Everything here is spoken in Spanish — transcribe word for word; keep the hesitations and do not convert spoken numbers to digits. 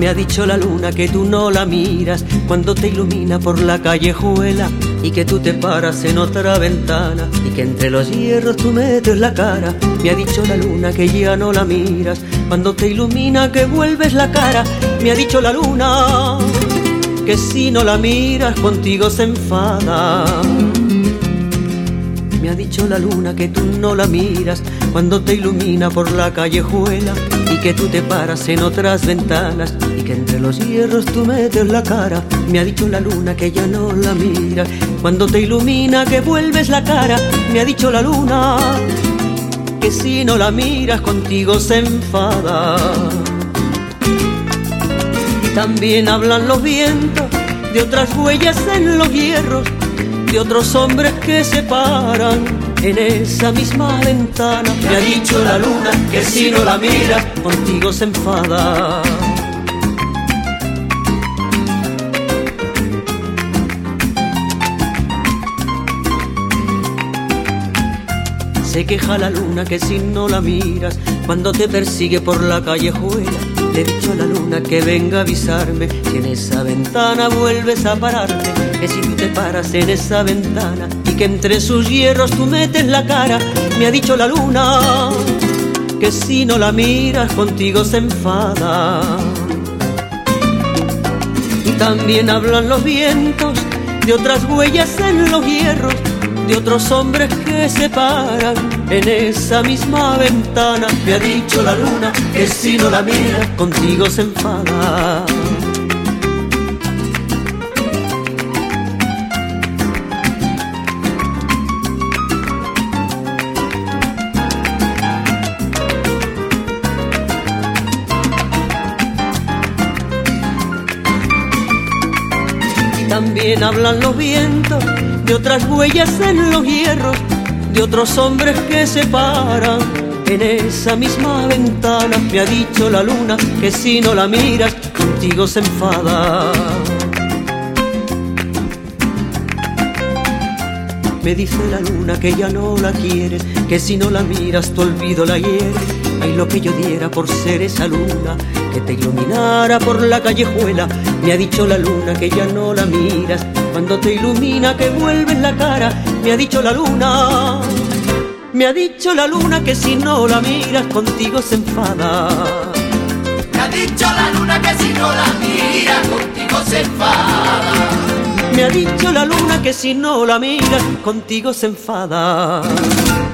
Me ha dicho la luna que tú no la miras cuando te ilumina por la callejuela, y que tú te paras en otra ventana y que entre los hierros tú metes la cara. Me ha dicho la luna que ya no la miras cuando te ilumina, que vuelves la cara. Me ha dicho la luna que si no la miras contigo se enfada. Me ha dicho la luna que tú no la miras cuando te ilumina por la callejuela, y que tú te paras en otras ventanas y que entre los hierros tú metes la cara. Me ha dicho la luna que ya no la miras cuando te ilumina, que vuelves la cara. Me ha dicho la luna que si no la miras contigo se enfada. También hablan los vientos de otras huellas en los hierros, de otros hombres que se paran en esa misma ventana. Me ha dicho la luna que si no la miras contigo se enfada. Se queja la luna que si no la miras cuando te persigue por la callejuela. Le he dicho a la luna que venga a avisarme si en esa ventana vuelves a pararte, que si tú te paras en esa ventana y que entre sus hierros tú metes la cara. Me ha dicho la luna que si no la miras contigo se enfada. Y también hablan los vientos de otras huellas en los hierros, de otros hombres que se paran en esa misma ventana. Me ha dicho la luna que si no la miras contigo se enfada. También hablan los vientos de otras huellas en los hierros, de otros hombres que se paran en esa misma ventana. Me ha dicho la luna que si no la miras contigo se enfada. Me dice la luna que ya no la quieres, que si no la miras tu olvido la hiere. Ay, lo que yo diera por ser esa luna que te iluminara por la callejuela. Me ha dicho la luna que ya no la miras cuando te ilumina, que vuelves la cara. Me ha dicho la luna, me ha dicho la luna que si no la miras contigo se enfada. Me ha dicho la luna que si no la miras contigo se enfada. Me ha dicho la luna que si no la miras contigo se enfada.